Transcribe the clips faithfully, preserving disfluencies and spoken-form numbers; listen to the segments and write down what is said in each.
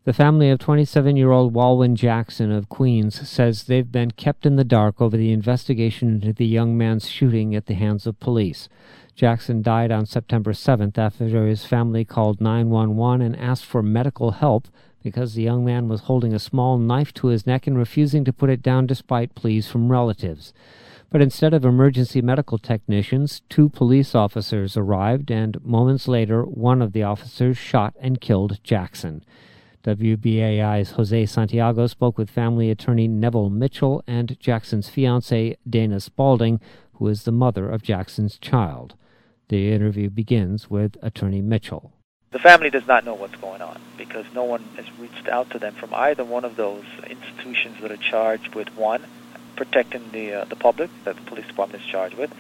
The family of twenty-seven-year-old Walwyn Jackson of Queens says they've been kept in the dark over the investigation into the young man's shooting at the hands of police. Jackson died on September seventh after his family called nine one one and asked for medical help because the young man was holding a small knife to his neck and refusing to put it down despite pleas from relatives. But instead of emergency medical technicians, two police officers arrived, and moments later, one of the officers shot and killed Jackson. W B A I's Jose Santiago spoke with family attorney Neville Mitchell and Jackson's fiancée, Dana Spaulding, who is the mother of Jackson's child. The interview begins with Attorney Mitchell. The family does not know what's going on because no one has reached out to them from either one of those institutions that are charged with, one, protecting the uh, the public that the police department is charged with,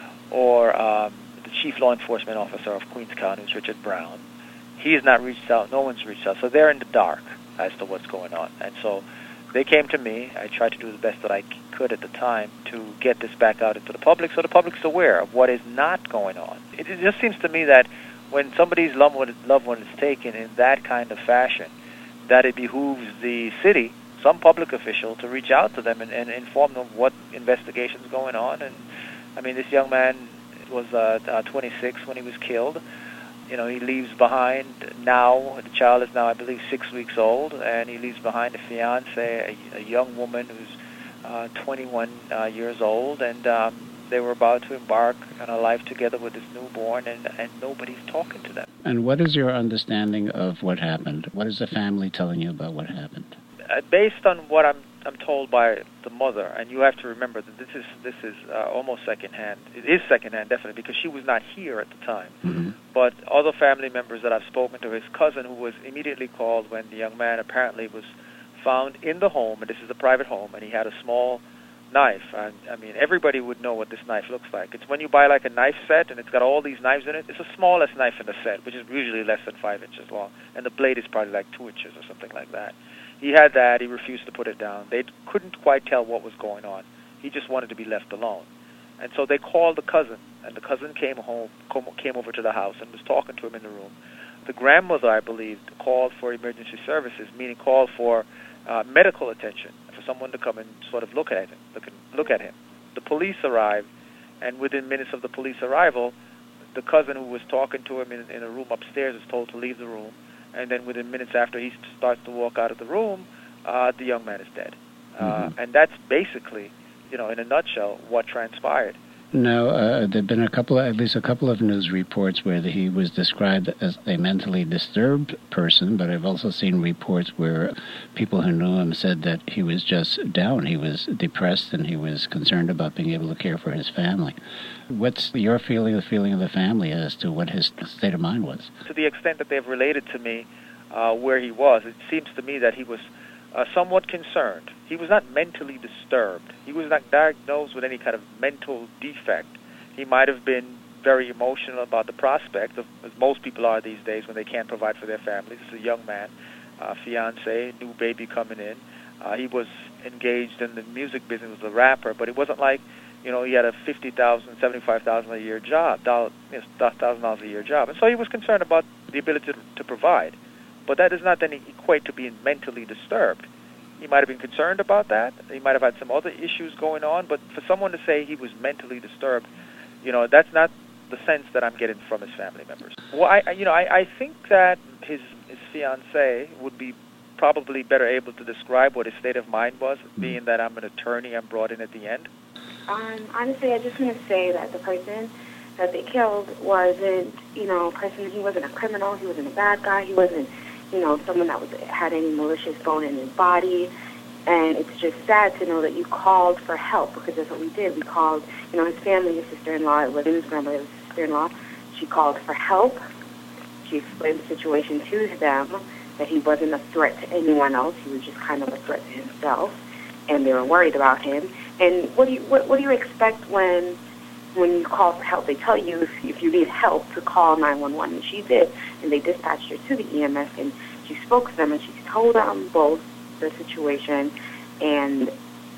or um, the chief law enforcement officer of Queens County, who's Richard Brown. He has not reached out. No one's reached out. So they're in the dark as to what's going on. And so they came to me. I tried to do the best that I could at the time to get this back out into the public so the public's aware of what is not going on. It, it just seems to me that when somebody's loved one, loved one is taken in that kind of fashion, that it behooves the city, some public official, to reach out to them and, and inform them what investigation is going on. And I mean, this young man was uh, uh, twenty-six when he was killed. You know, he leaves behind now, the child is now, I believe, six weeks old, and he leaves behind a fiancé, a, a young woman who's uh, twenty-one uh, years old, and um, they were about to embark on a life together with this newborn, and, and nobody's talking to them. And what is your understanding of what happened? What is the family telling you about what happened? Uh, based on what I'm I'm told by the mother, and you have to remember that this is this is uh, almost secondhand. It is secondhand, definitely, because she was not here at the time. Mm-hmm. But other family members that I've spoken to, his cousin, who was immediately called when the young man apparently was found in the home, and this is a private home, and he had a small knife. And, I mean, everybody would know what this knife looks like. It's when you buy like a knife set, and it's got all these knives in it. It's the smallest knife in the set, which is usually less than five inches long, and the blade is probably like two inches or something like that. He had that. He refused to put it down. They couldn't quite tell what was going on. He just wanted to be left alone. And so they called the cousin, and the cousin came home, came over to the house and was talking to him in the room. The grandmother, I believe, called for emergency services, meaning called for uh, medical attention, for someone to come and sort of look at him. Look, look at him. The police arrived, and within minutes of the police arrival, the cousin who was talking to him in, in a room upstairs was told to leave the room. And then within minutes after he starts to walk out of the room, uh, the young man is dead. Uh, mm-hmm. And that's basically, you know, in a nutshell, what transpired. Now, uh, there have been a couple, of, at least a couple of news reports where the, he was described as a mentally disturbed person, but I've also seen reports where people who knew him said that he was just down. He was depressed and he was concerned about being able to care for his family. What's your feeling, the feeling of the family as to what his state of mind was? To the extent that they've related to me uh, where he was, it seems to me that he was uh, somewhat concerned. He was not mentally disturbed. He was not diagnosed with any kind of mental defect. He might have been very emotional about the prospect, of, as most people are these days when they can't provide for their families. This is a young man, uh, fiancé, new baby coming in. Uh, he was engaged in the music business as a rapper, but it wasn't like, you know, he had a fifty thousand dollars, seventy-five thousand dollars a year job, dollar, you know, one thousand dollars a year job. And so he was concerned about the ability to, to provide. But that does not then equate to being mentally disturbed. He might have been concerned about that. He might have had some other issues going on. But for someone to say he was mentally disturbed, you know, that's not the sense that I'm getting from his family members. Well, I, you know, I, I think that his his fiancée would be probably better able to describe what his state of mind was, being that I'm an attorney, I'm brought in at the end. Um, honestly, I just want to say that the person that they killed wasn't, you know, a person, he wasn't a criminal, he wasn't a bad guy, he wasn't, you know, someone that was had any malicious bone in his body. And it's just sad to know that you called for help, because that's what we did. We called, you know, his family, his sister-in-law, it wasn't his grandmother, it was his sister-in-law. She called for help. She explained the situation to them, that he wasn't a threat to anyone else. He was just kind of a threat to himself, and they were worried about him. And what do you what, what do you expect when when you call for help? They tell you if, if you need help to call nine one one, and she did, and they dispatched her to the E M S, and she spoke to them, and she told them both the situation, and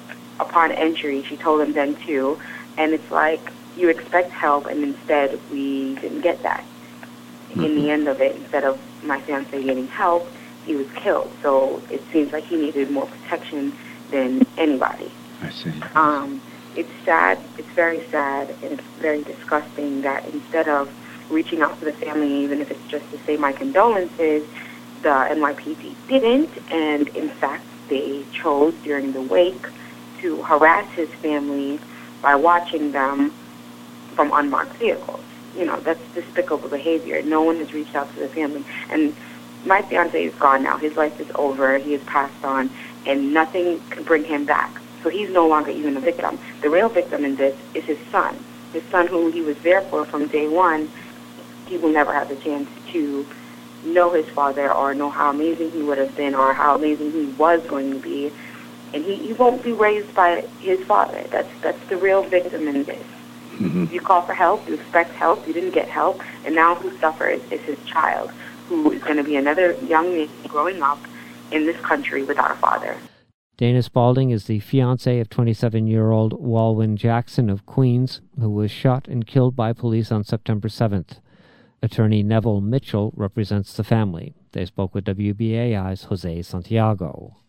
upon entry, she told them then too, and it's like you expect help, and instead we didn't get that. Mm-hmm. In the end of it, instead of my fiancé getting help, he was killed. So it seems like he needed more protection than anybody. I see. Um, it's sad. It's very sad, and it's very disgusting that instead of reaching out to the family, even if it's just to say my condolences, the N Y P D didn't, and in fact, they chose during the wake to harass his family by watching them from unmarked vehicles. You know, that's despicable behavior. No one has reached out to the family. And my fiancé is gone now. His life is over. He has passed on, and nothing can bring him back. So he's no longer even a victim. The real victim in this is his son. His son, who he was there for from day one, he will never have the chance to know his father or know how amazing he would have been or how amazing he was going to be. And he, he won't be raised by his father. That's that's the real victim in this. Mm-hmm. You call for help, you expect help, you didn't get help, and now who suffers is his child, who is going to be another young man growing up in this country without a father. Dana Spalding is the fiancé of twenty-seven-year-old Walwyn Jackson of Queens, who was shot and killed by police on September seventh. Attorney Neville Mitchell represents the family. They spoke with W B A I's Jose Santiago.